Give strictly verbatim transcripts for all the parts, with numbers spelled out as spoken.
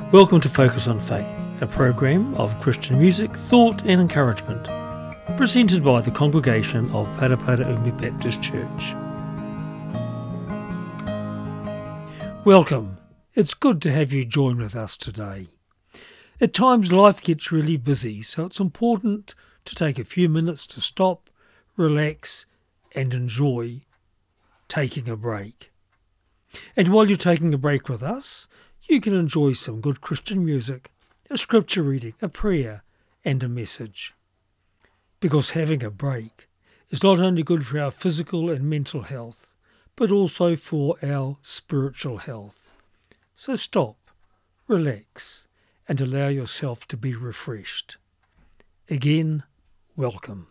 Welcome to Focus on Faith, a program of Christian music, thought and encouragement, presented by the congregation of Parapara Umi Baptist Church. Welcome. It's good to have you join with us today. At times life gets really busy, so it's important to take a few minutes to stop, relax and enjoy taking a break. And while you're taking a break with us, you can enjoy some good Christian music, a scripture reading, a prayer and a message. Because having a break is not only good for our physical and mental health, but also for our spiritual health. So stop, relax, and allow yourself to be refreshed. Again, welcome.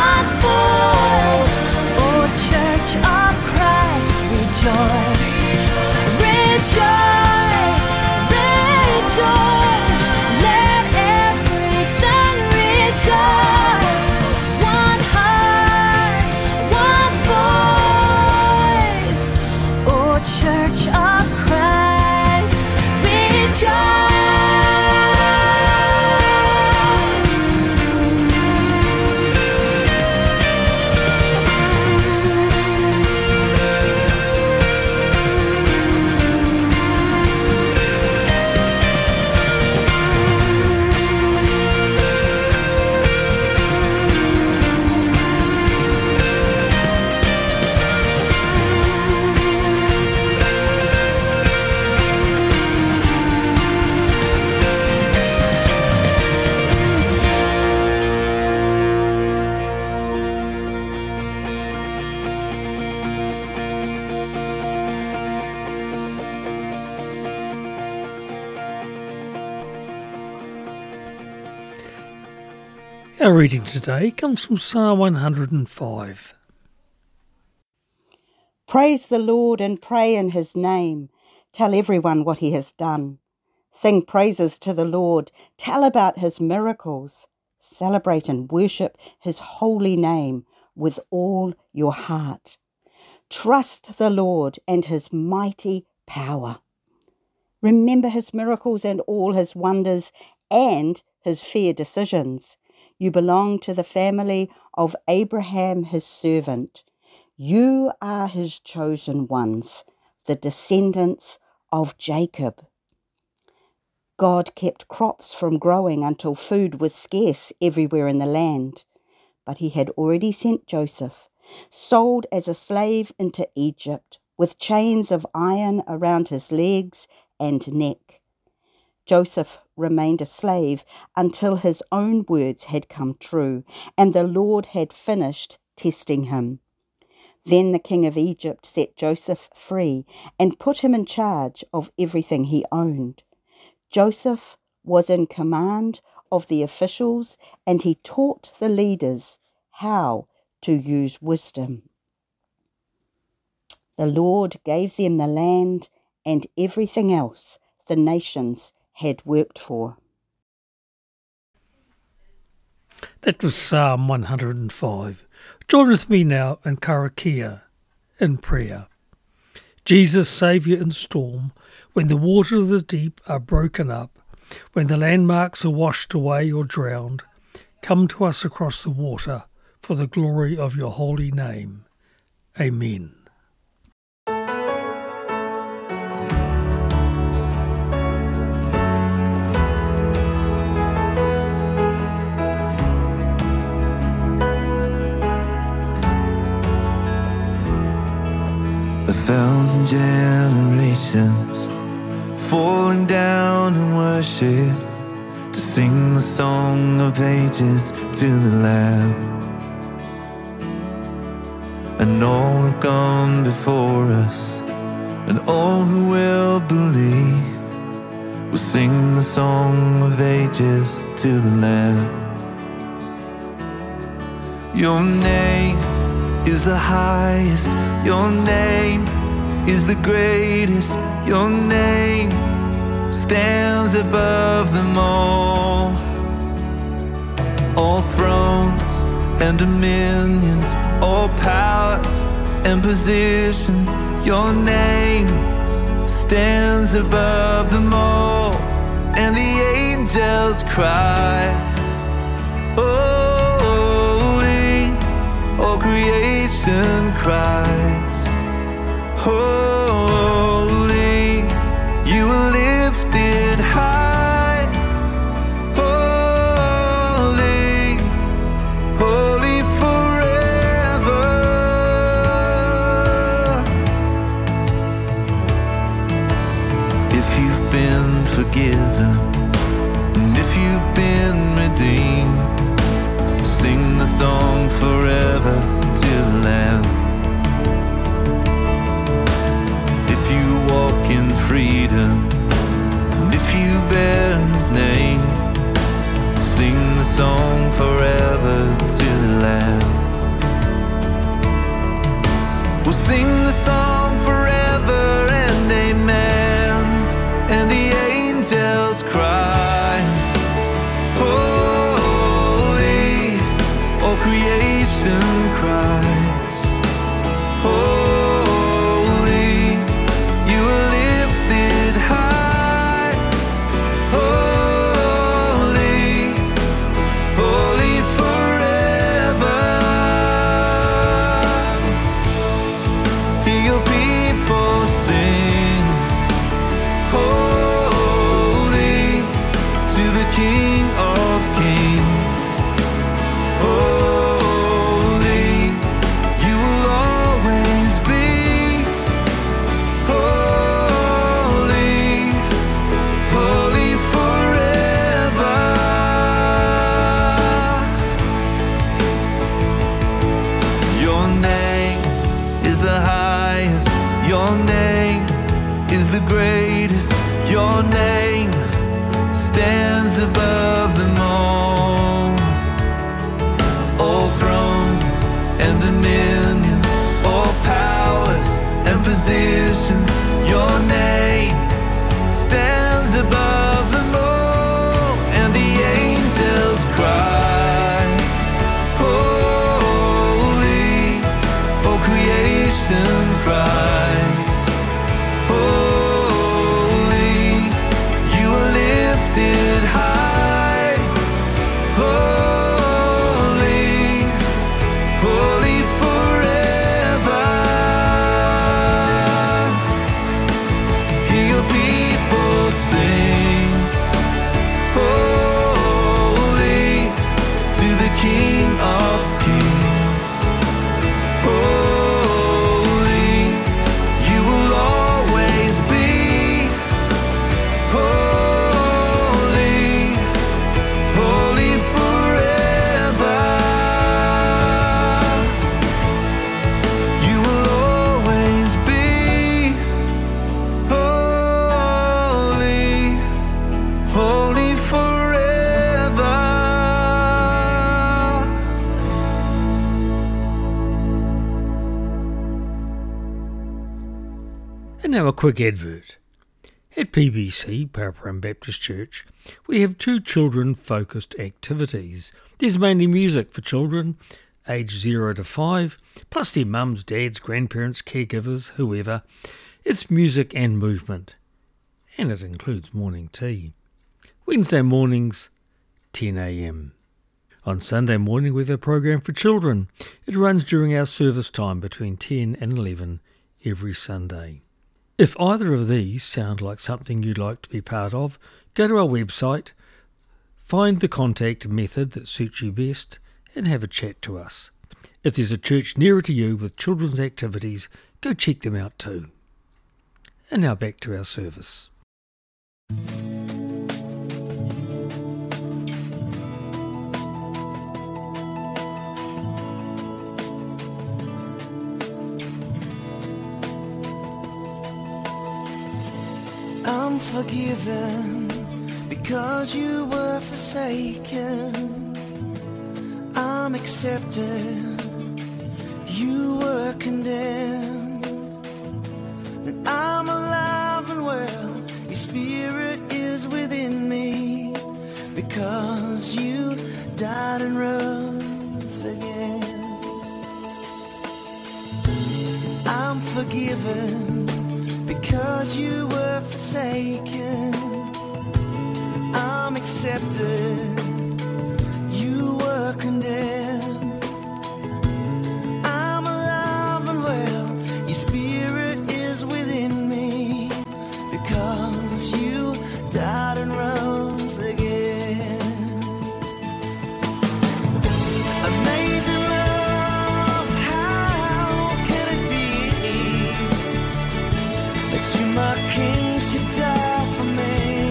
Church of Christ, rejoice. Our reading today comes from Psalm one hundred and five. Praise the Lord and pray in his name. Tell everyone what he has done. Sing praises to the Lord. Tell about his miracles. Celebrate and worship his holy name with all your heart. Trust the Lord and his mighty power. Remember his miracles and all his wonders and his fair decisions. You belong to the family of Abraham, his servant. You are his chosen ones, the descendants of Jacob. God kept crops from growing until food was scarce everywhere in the land. But he had already sent Joseph, sold as a slave into Egypt, with chains of iron around his legs and neck. Joseph remained a slave until his own words had come true, and the Lord had finished testing him. Then the king of Egypt set Joseph free and put him in charge of everything he owned. Joseph was in command of the officials, and he taught the leaders how to use wisdom. The Lord gave them the land and everything else the nations had worked for. That was Psalm one hundred and five. Join with me now in Karakia in prayer. Jesus, Saviour in storm, when the waters of the deep are broken up, when the landmarks are washed away or drowned, come to us across the water for the glory of your holy name. Amen. A thousand generations falling down in worship to sing the song of ages to the Lamb. And all have gone before us, and all who will believe will sing the song of ages to the Lamb. Your name is the highest, your name is the greatest, your name stands above them all. All thrones and dominions, all powers and positions, your name stands above them all. And the angels cry, holy, all creation cries, holy, you are lifted high, holy, holy forever. If you've been forgiven, and if you've been redeemed, sing the song forever to the Lamb. If you walk in freedom, and if you bear his name, sing the song forever to the Lamb. We'll sing the song forever and amen. And the angels cry, holy, all creation cries, holy, you are lifted high, holy, holy forever. Hear your people sing, holy, to the King of Kings. Holy, you will always be. Holy, holy forever. Your name is the highest, your name is the greatest, your name stands above them all. musicians, your name stands above them all, and the angels cry, holy, all creation cries, holy, you are lifted high, holy, holy forever. Hear your people sing, holy, to the King of Kings, holy, you will always be, holy, holy forever. You will always be holy, holy forever. And now a quick advert. At P B C, Paraparaumu Baptist Church, we have two children-focused activities. There's mainly music for children aged zero to five, plus their mums, dads, grandparents, caregivers, whoever. It's music and movement, and it includes morning tea. Wednesday mornings, ten a m. On Sunday morning we have a program for children. It runs during our service time between ten and eleven every Sunday. If either of these sound like something you'd like to be part of, go to our website, find the contact method that suits you best, and have a chat to us. If there's a church nearer to you with children's activities, go check them out too. And now back to our service. I'm forgiven because you were forsaken. I'm accepted, you were condemned. And I'm alive and well, your spirit is within me, because you died and rose again. I'm forgiven because you were forsaken. I'm accepted, you were condemned. I'm alive and well, your spirit is within me, because you died and rose again. Amazing love, how can it be that you, my King, should die for me?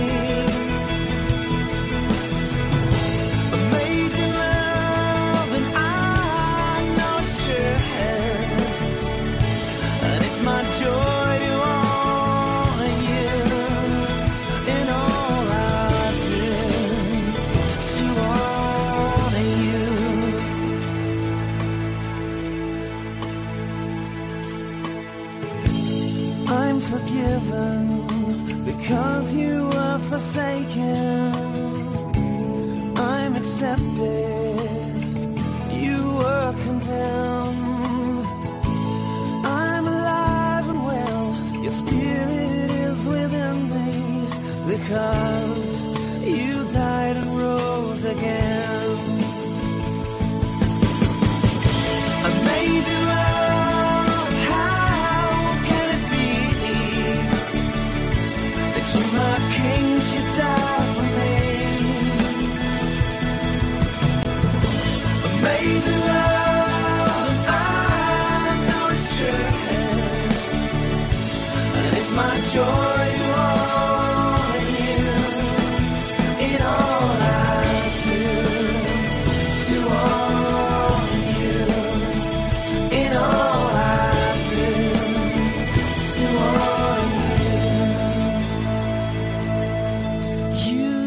Amazing love, and I know it's true, and it's my joy to honor you in all I do, to honor you. I'm forgiven because you were forsaken. I'm accepted, you were condemned. I'm alive and well, your spirit is within me, because you died and rose again. Amazing love, how can it be that you, my King, should die for me? Amazing love, I know it's true, and it's my joy to honor you in all I do, to honor you in all I do, to honor you. You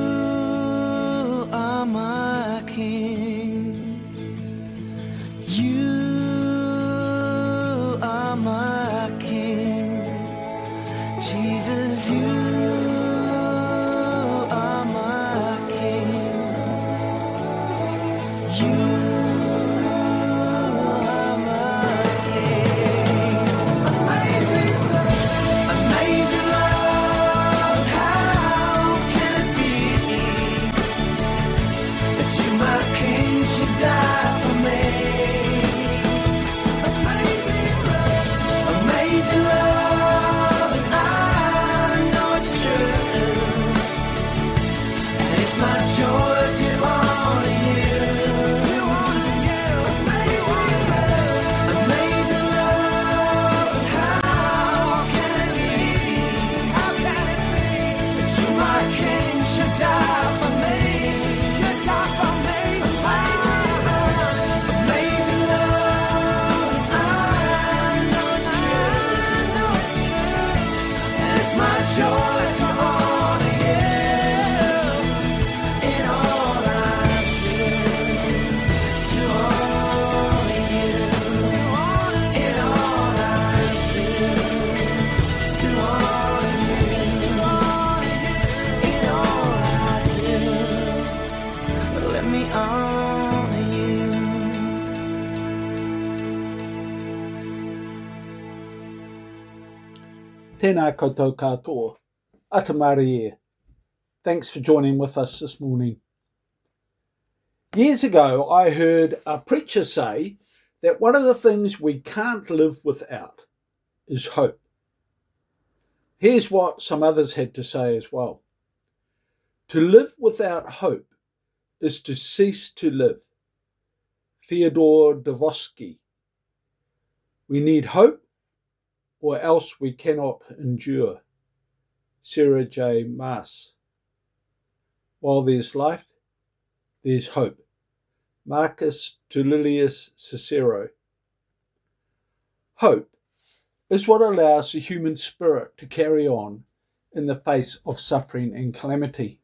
are my King. You are my King. 'cause you are my King. You are my King. Amazing love, amazing love. How can it be that you, my King, should die for me? Amazing love, amazing love, and I know it's true, and it's my joy to honor you. To honor you. Amazing love, amazing love, and how can it be? How can it be that you, my King, should die for me? Should die for me. Amazing love, amazing love, and I know it's true, and it's my joy to honor you in all I do. To honor you in all I do. To honor you in all I do. Let me honor you. Tēnā koutou katoa, atamari e. Thanks for joining with us this morning. Years ago, I heard a preacher say that one of the things we can't live without is hope. Here's what some others had to say as well. To live without hope is to cease to live. Fyodor Dostoevsky. We need hope, or else we cannot endure. Sarah J. Maas. While there's life, there's hope. Marcus Tullius Cicero. Hope is what allows the human spirit to carry on in the face of suffering and calamity.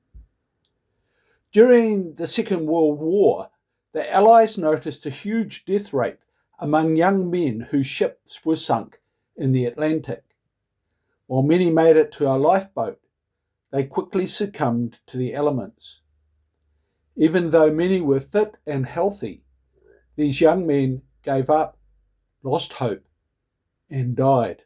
During the Second World War, the Allies noticed a huge death rate among young men whose ships were sunk in the Atlantic. While many made it to a lifeboat, they quickly succumbed to the elements. Even though many were fit and healthy, these young men gave up, lost hope, and died.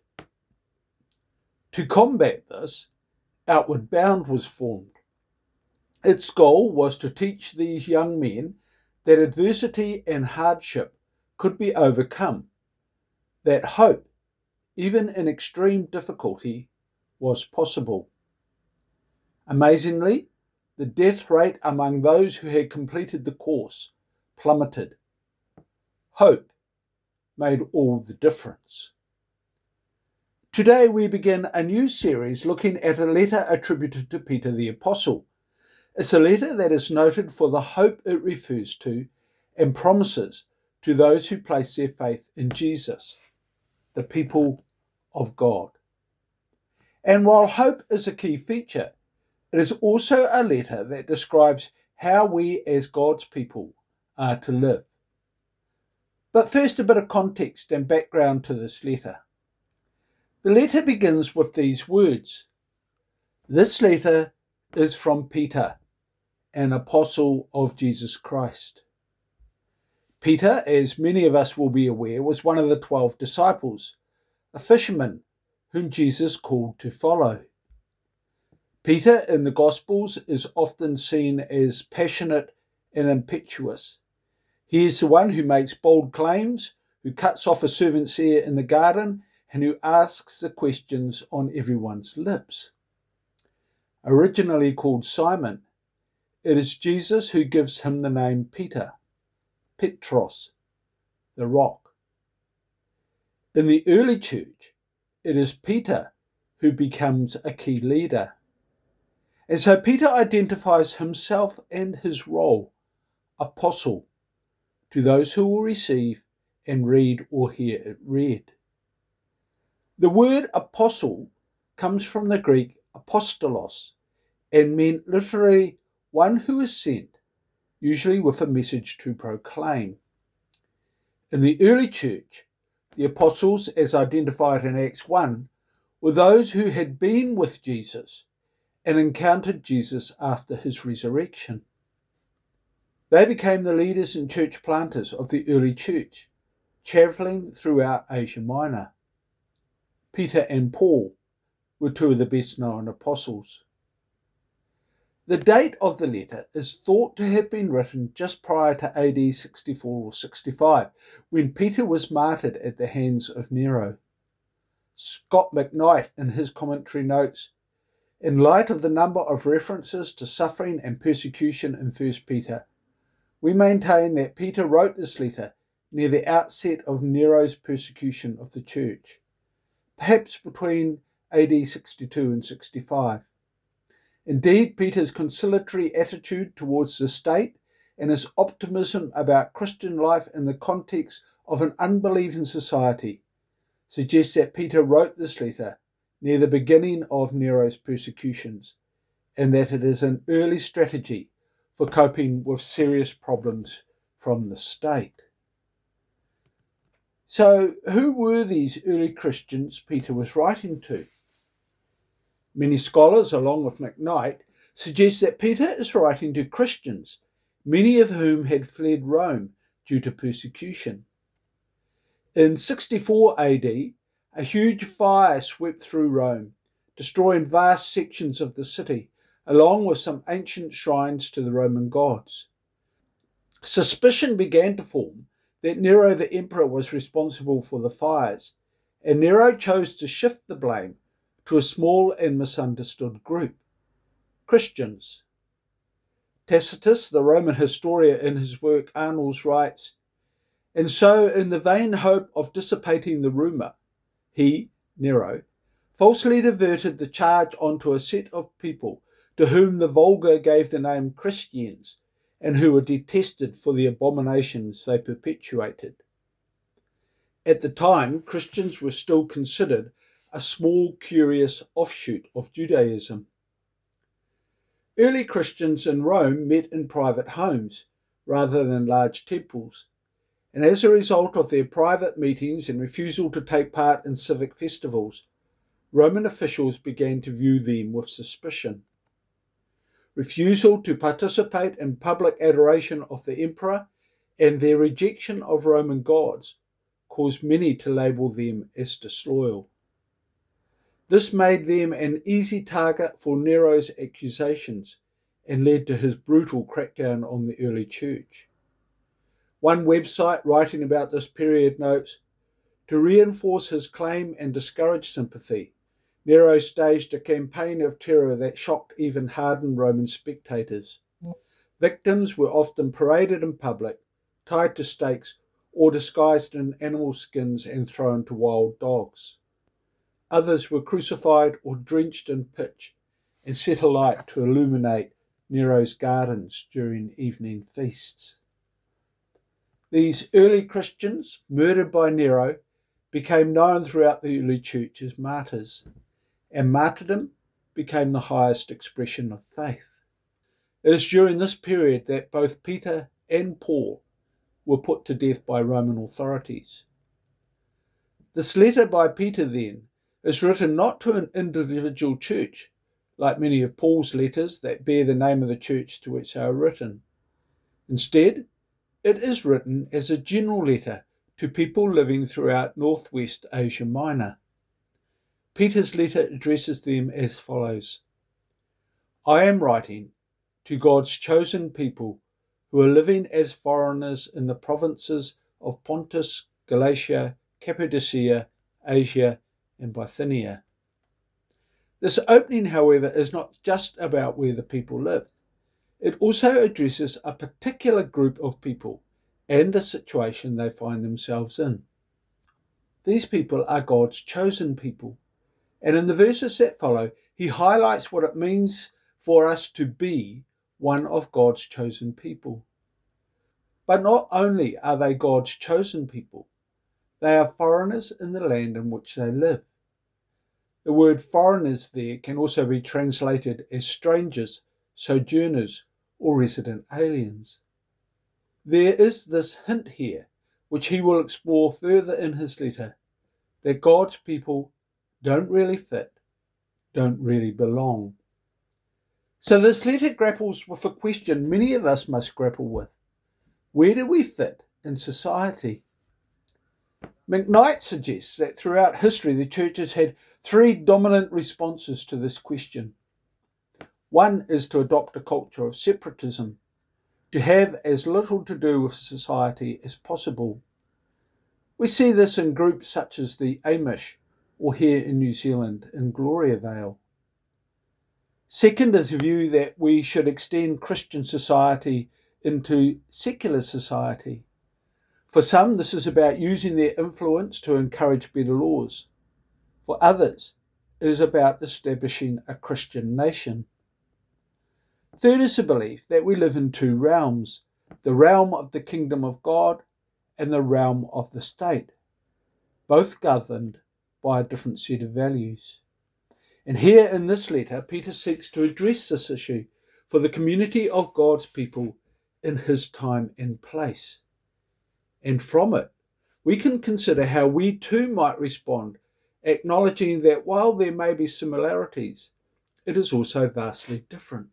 To combat this, Outward Bound was formed. Its goal was to teach these young men that adversity and hardship could be overcome, that hope, even in extreme difficulty, was possible. Amazingly, the death rate among those who had completed the course plummeted. Hope made all the difference. Today we begin a new series looking at a letter attributed to Peter the Apostle. It's a letter that is noted for the hope it refers to and promises to those who place their faith in Jesus, the people of God. And while hope is a key feature, it is also a letter that describes how we as God's people are to live. But first, a bit of context and background to this letter. The letter begins with these words. This letter is from Peter, an apostle of Jesus Christ. Peter, as many of us will be aware, was one of the twelve disciples, a fisherman whom Jesus called to follow. Peter in the Gospels is often seen as passionate and impetuous. He is the one who makes bold claims, who cuts off a servant's ear in the garden, and who asks the questions on everyone's lips. Originally called Simon, it is Jesus who gives him the name Peter, Petros, the rock. In the early church, it is Peter who becomes a key leader. And so Peter identifies himself and his role, apostle, to those who will receive and read or hear it read. The word apostle comes from the Greek apostolos and meant literally one who is sent, usually with a message to proclaim. In the early church, the apostles, as identified in Acts one, were those who had been with Jesus and encountered Jesus after his resurrection. They became the leaders and church planters of the early church, travelling throughout Asia Minor. Peter and Paul were two of the best-known apostles. The date of the letter is thought to have been written just prior to A D sixty-four or sixty-five, when Peter was martyred at the hands of Nero. Scott McKnight, in his commentary, notes, "In light of the number of references to suffering and persecution in First Peter, we maintain that Peter wrote this letter near the outset of Nero's persecution of the church, perhaps between A D sixty-two and sixty-five. Indeed, Peter's conciliatory attitude towards the state and his optimism about Christian life in the context of an unbelieving society suggests that Peter wrote this letter near the beginning of Nero's persecutions, and that it is an early strategy for coping with serious problems from the state." So, who were these early Christians Peter was writing to? Many scholars, along with McKnight, suggest that Peter is writing to Christians, many of whom had fled Rome due to persecution. In sixty-four A D, a huge fire swept through Rome, destroying vast sections of the city, along with some ancient shrines to the Roman gods. Suspicion began to form that Nero the emperor was responsible for the fires, and Nero chose to shift the blame to a small and misunderstood group, Christians. Tacitus, the Roman historian, in his work Annals, writes, "And so, in the vain hope of dissipating the rumour, he, Nero, falsely diverted the charge onto a set of people to whom the vulgar gave the name Christians, and who were detested for the abominations they perpetuated." At the time, Christians were still considered a small, curious offshoot of Judaism. Early Christians in Rome met in private homes rather than large temples, and as a result of their private meetings and refusal to take part in civic festivals, Roman officials began to view them with suspicion. Refusal to participate in public adoration of the emperor and their rejection of Roman gods caused many to label them as disloyal. This made them an easy target for Nero's accusations and led to his brutal crackdown on the early church. One website writing about this period notes, "To reinforce his claim and discourage sympathy, Nero staged a campaign of terror that shocked even hardened Roman spectators. Victims were often paraded in public, tied to stakes, or disguised in animal skins and thrown to wild dogs. Others were crucified or drenched in pitch and set alight to illuminate Nero's gardens during evening feasts." These early Christians, murdered by Nero, became known throughout the early church as martyrs, and martyrdom became the highest expression of faith. It is during this period that both Peter and Paul were put to death by Roman authorities. This letter by Peter, then, is written not to an individual church, like many of Paul's letters that bear the name of the church to which they are written. Instead, it is written as a general letter to people living throughout northwest Asia Minor. Peter's letter addresses them as follows: "I am writing to God's chosen people who are living as foreigners in the provinces of Pontus, Galatia, Cappadocia, Asia, and Bithynia." This opening, however, is not just about where the people lived. It also addresses a particular group of people and the situation they find themselves in. These people are God's chosen people, and in the verses that follow, he highlights what it means for us to be one of God's chosen people. But not only are they God's chosen people, they are foreigners in the land in which they live. The word foreigners there can also be translated as strangers, sojourners, or resident aliens. There is this hint here, which he will explore further in his letter, that God's people don't really fit, don't really belong. So this letter grapples with a question many of us must grapple with. Where do we fit in society? McKnight suggests that throughout history the church has had three dominant responses to this question. One is to adopt a culture of separatism, to have as little to do with society as possible. We see this in groups such as the Amish, or here in New Zealand in Gloriavale. Second is the view that we should extend Christian society into secular society. For some, this is about using their influence to encourage better laws. For others, it is about establishing a Christian nation. Third is the belief that we live in two realms, the realm of the kingdom of God and the realm of the state, both governed by a different set of values. And here in this letter, Peter seeks to address this issue for the community of God's people in his time and place. And from it, we can consider how we too might respond, acknowledging that while there may be similarities, it is also vastly different.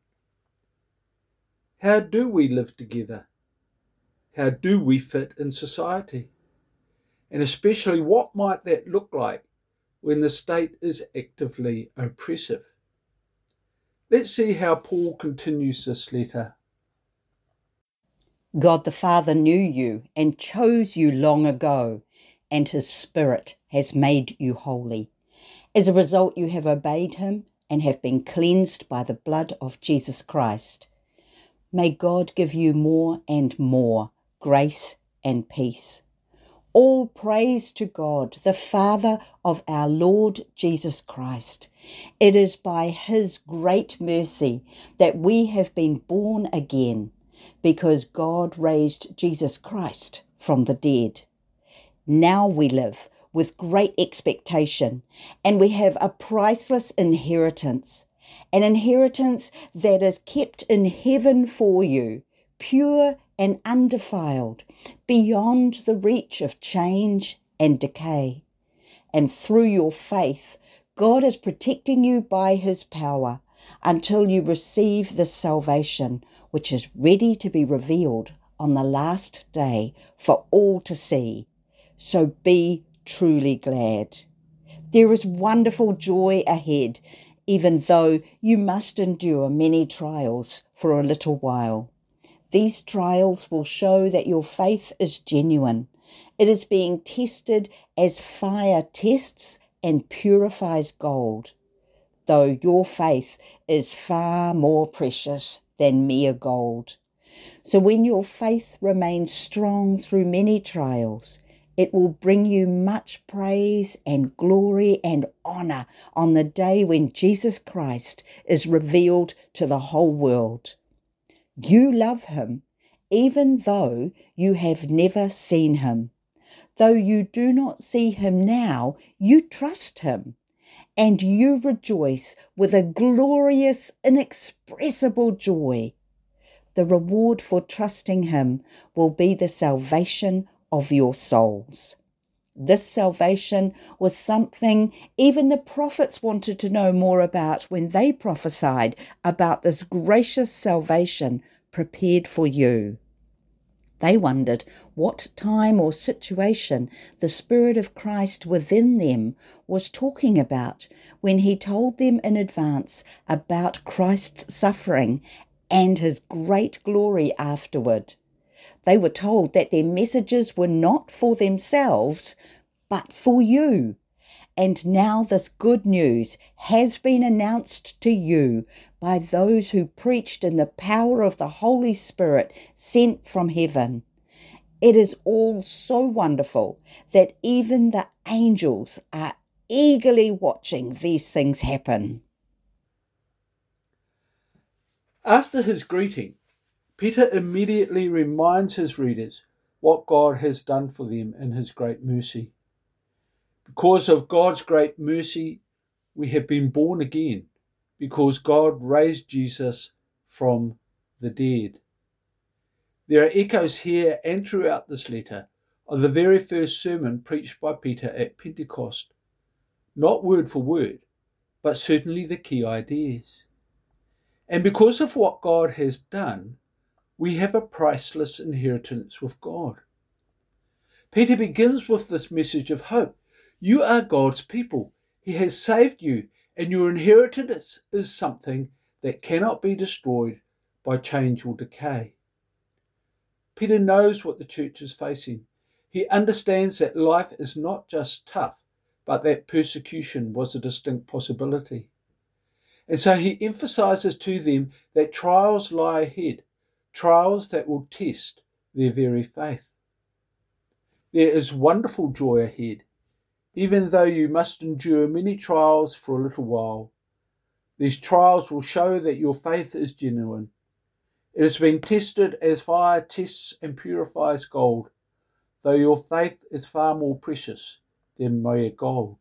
How do we live together? How do we fit in society? And especially, what might that look like when the state is actively oppressive? Let's see how Paul continues this letter. God the Father knew you and chose you long ago, and his Spirit has made you holy. As a result, you have obeyed him and have been cleansed by the blood of Jesus Christ. May God give you more and more grace and peace. All praise to God, the Father of our Lord Jesus Christ. It is by his great mercy that we have been born again, because God raised Jesus Christ from the dead. Now we live with great expectation, and we have a priceless inheritance, an inheritance that is kept in heaven for you, pure and undefiled, beyond the reach of change and decay. And through your faith, God is protecting you by his power until you receive this salvation, which is ready to be revealed on the last day for all to see. So be truly glad. There is wonderful joy ahead, even though you must endure many trials for a little while. These trials will show that your faith is genuine. It is being tested as fire tests and purifies gold, though your faith is far more precious than mere gold. So when your faith remains strong through many trials, it will bring you much praise and glory and honour on the day when Jesus Christ is revealed to the whole world. You love him, even though you have never seen him. Though you do not see him now, you trust him, and you rejoice with a glorious, inexpressible joy. The reward for trusting him will be the salvation of your souls. This salvation was something even the prophets wanted to know more about when they prophesied about this gracious salvation prepared for you. They wondered what time or situation the Spirit of Christ within them was talking about when he told them in advance about Christ's suffering and his great glory afterward. They were told that their messages were not for themselves, but for you. And now this good news has been announced to you by those who preached in the power of the Holy Spirit sent from heaven. It is all so wonderful that even the angels are eagerly watching these things happen. After his greeting, Peter immediately reminds his readers what God has done for them in his great mercy. Because of God's great mercy, we have been born again, because God raised Jesus from the dead. There are echoes here and throughout this letter of the very first sermon preached by Peter at Pentecost. not word for word, but certainly the key ideas. And because of what God has done, we have a priceless inheritance with God. Peter begins with this message of hope. You are God's people. He has saved you, and your inheritance is something that cannot be destroyed by change or decay. Peter knows what the church is facing. He understands that life is not just tough, but that persecution was a distinct possibility. And so he emphasizes to them that trials lie ahead, trials that will test their very faith. There is wonderful joy ahead, even though you must endure many trials for a little while. These trials will show that your faith is genuine. It has been tested as fire tests and purifies gold, though your faith is far more precious than mere gold.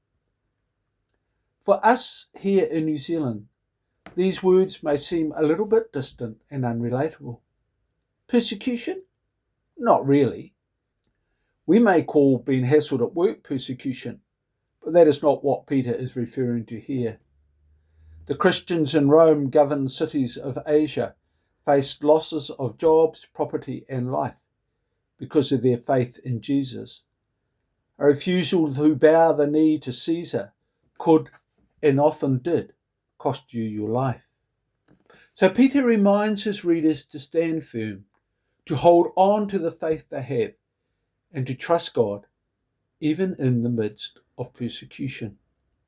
For us here in New Zealand, these words may seem a little bit distant and unrelatable. Persecution? Not really. We may call being hassled at work persecution, but that is not what Peter is referring to here. The Christians in Rome governed cities of Asia faced losses of jobs, property and life because of their faith in Jesus. A refusal to bow the knee to Caesar could, and often did, cost you your life. So Peter reminds his readers to stand firm, to hold on to the faith they have, and to trust God, even in the midst of persecution.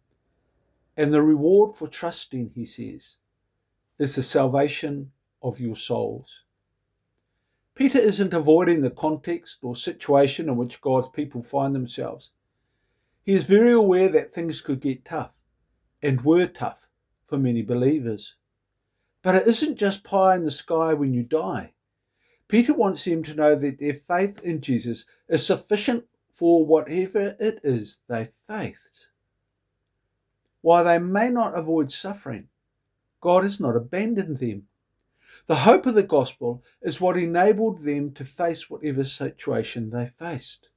And the reward for trusting, he says, is the salvation of your souls. Peter isn't avoiding the context or situation in which God's people find themselves. He is very aware that things could get tough, and were tough for many believers. But it isn't just pie in the sky when you die. Peter wants them to know that their faith in Jesus is sufficient for whatever it is they faced. While they may not avoid suffering, God has not abandoned them. The hope of the gospel is what enabled them to face whatever situation they faced.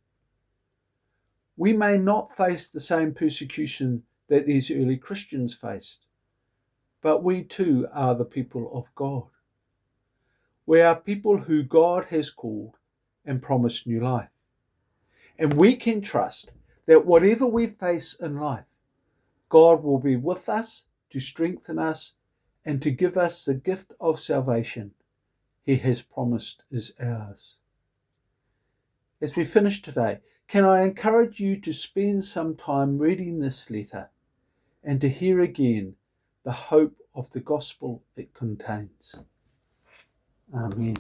We may not face the same persecution that these early Christians faced, but we too are the people of God. We are people who God has called and promised new life. And we can trust that whatever we face in life, God will be with us to strengthen us and to give us the gift of salvation He has promised is ours. As we finish today, can I encourage you to spend some time reading this letter and to hear again the hope of the gospel it contains. Amen.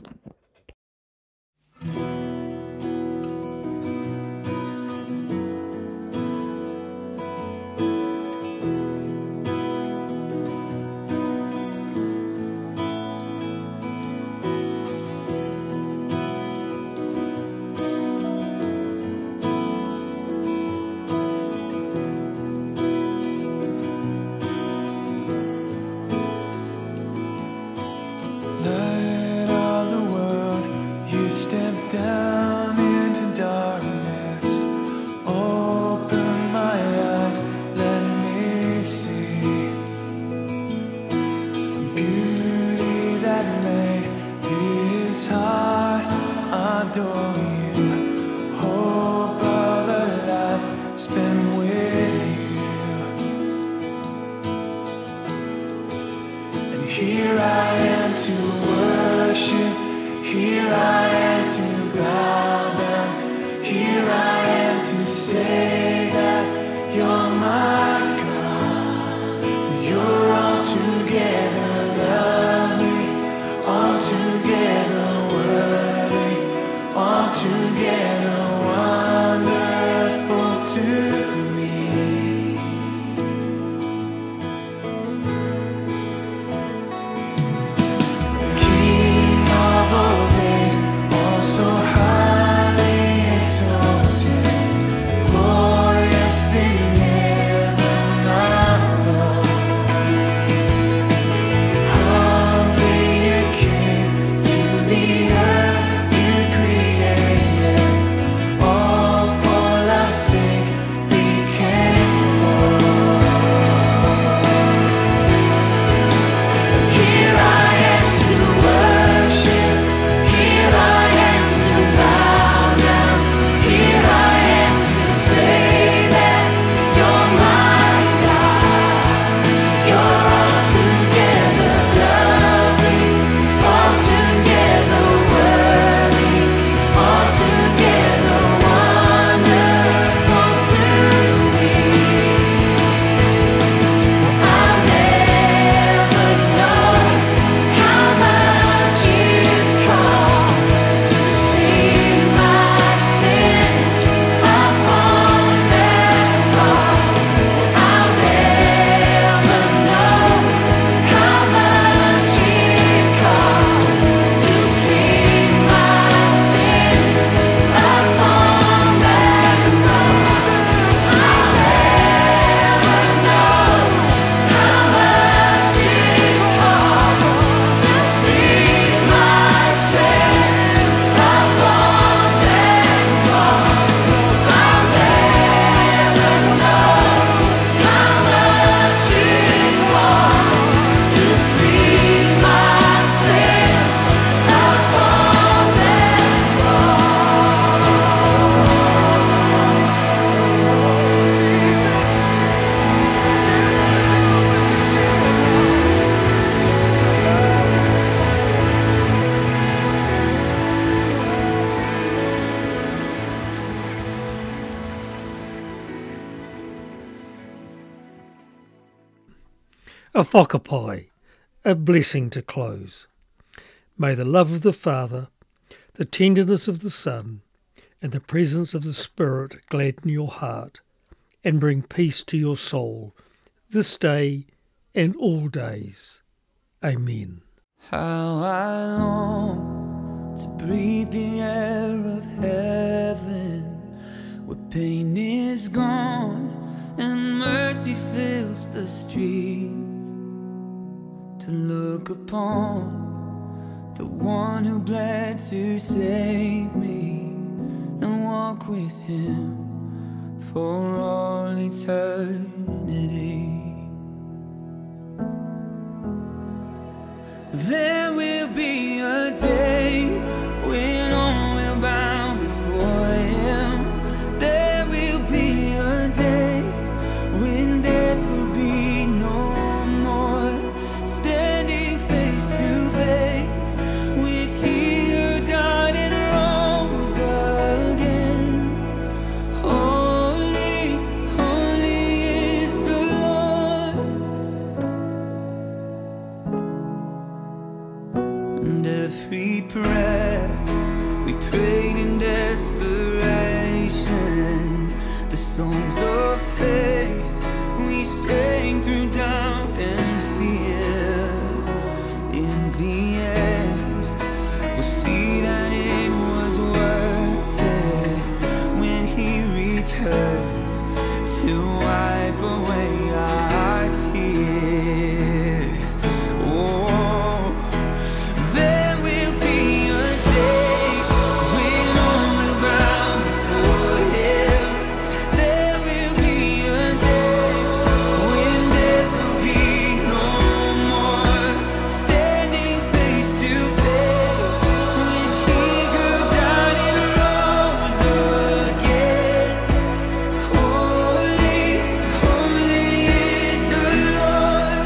Here I am to worship, here I am to bow down, here I am to say that you're my God. You're altogether lovely, altogether worthy, altogether wonderful to me. So highly exalted, Lord. a whakapai, a blessing to close. May the love of the Father, the tenderness of the Son, and the presence of the Spirit gladden your heart and bring peace to your soul this day and all days. Amen. How I long to breathe the air of heaven, where pain is gone and mercy fills the streets, to look upon the one who bled to save me and walk with him for all eternity. There will be a day when all will bow before him. There will be a day when death will be no more, standing face to face with he who died and rose again. Holy, holy is the Lord. And every prayer we prayed in desperation, the songs of faith we sang through doubt and fear, in the end we'll see that it was worth it when he returns to wipe away our tears. Oh, there will be a day when all will bow before him. There will be a day when death will be no more, standing face to face with he who died and rose again. Holy, holy is the Lord.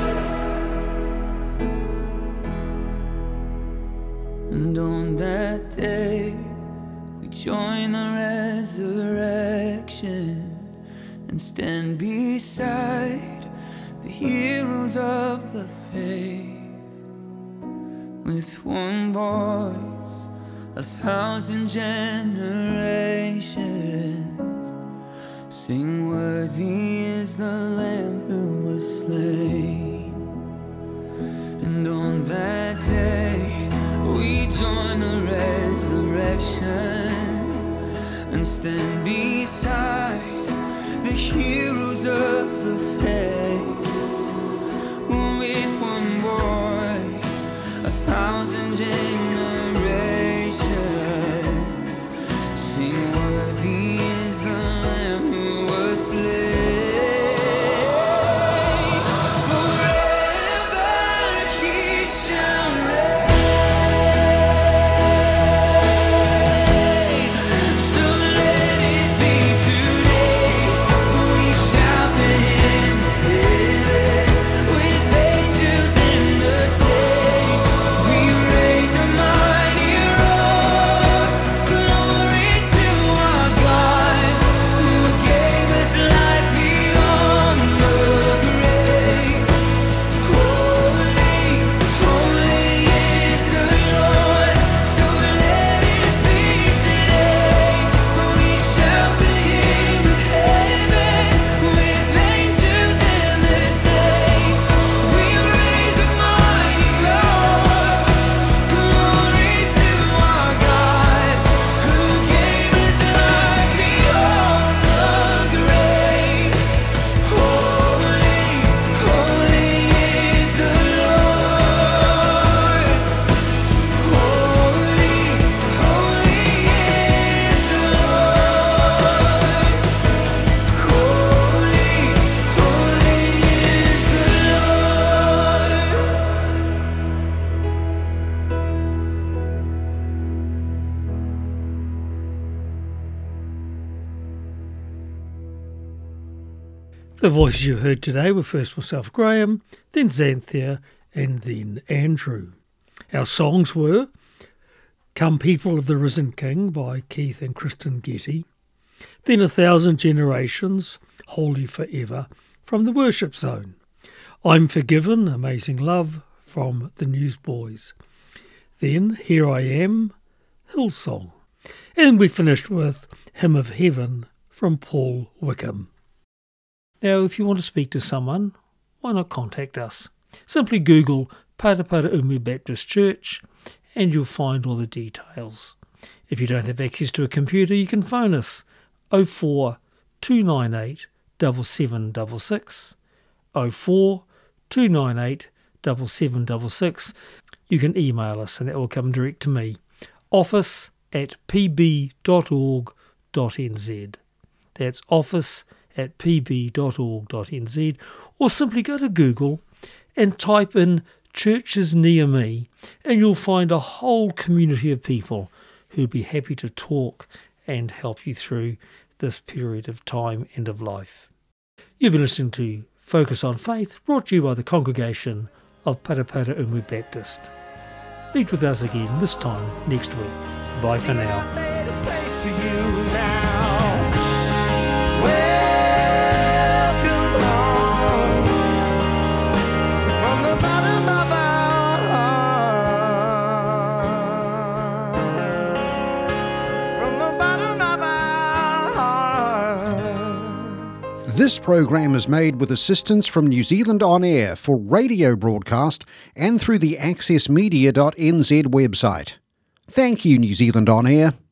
And on that day we join the resurrection and stand beside the heroes of the faith. With one voice, a thousand generations sing, worthy is the Lamb who was slain. And on that day we join the resurrection and stand beside the heroes of the faith. With one voice, a thousand generations sing, worthy is the Lamb who was slain. Forever he shall reign. So let it be today. We shout the hymn of heaven with angels in the saints. We raise a mighty roar, glory to our God, who gave us life beyond the grave. Holy, holy is the Lord. So let it be today. We shout the hymn of heaven with angels and the saints. We raise a mighty roar, glory to our God, who gave us life beyond the grave. Holy, holy is the Lord. Holy, holy is the Lord. Holy, holy is the The voices you heard today were first myself, Graham, then Xanthia, and then Andrew. Our songs were Come People of the Risen King by Keith and Kristen Getty, then A Thousand Generations, Holy Forever, from the Worship Zone, I'm Forgiven, Amazing Love from the Newsboys. Then Here I Am, Hillsong. And we finished with Hymn of Heaven from Paul Wickham. Now, if you want to speak to someone, why not contact us? Simply Google Paraparaumu Baptist Church and you'll find all the details. If you don't have access to a computer, you can phone us oh four two nine eight seven seven six six, oh four two nine eight seven seven six six. You can email us and that will come direct to me, office at p b dot org dot n z. That's office at p b dot org dot n z, or simply go to Google and type in churches near me and you'll find a whole community of people who'd be happy to talk and help you through this period of time and of life. You've been listening to Focus on Faith, brought to you by the congregation of Paraparaumu Baptist. Meet with us again this time next week. Bye for now. This program is made with assistance from New Zealand On Air for radio broadcast and through the access media dot n z website. Thank you, New Zealand On Air.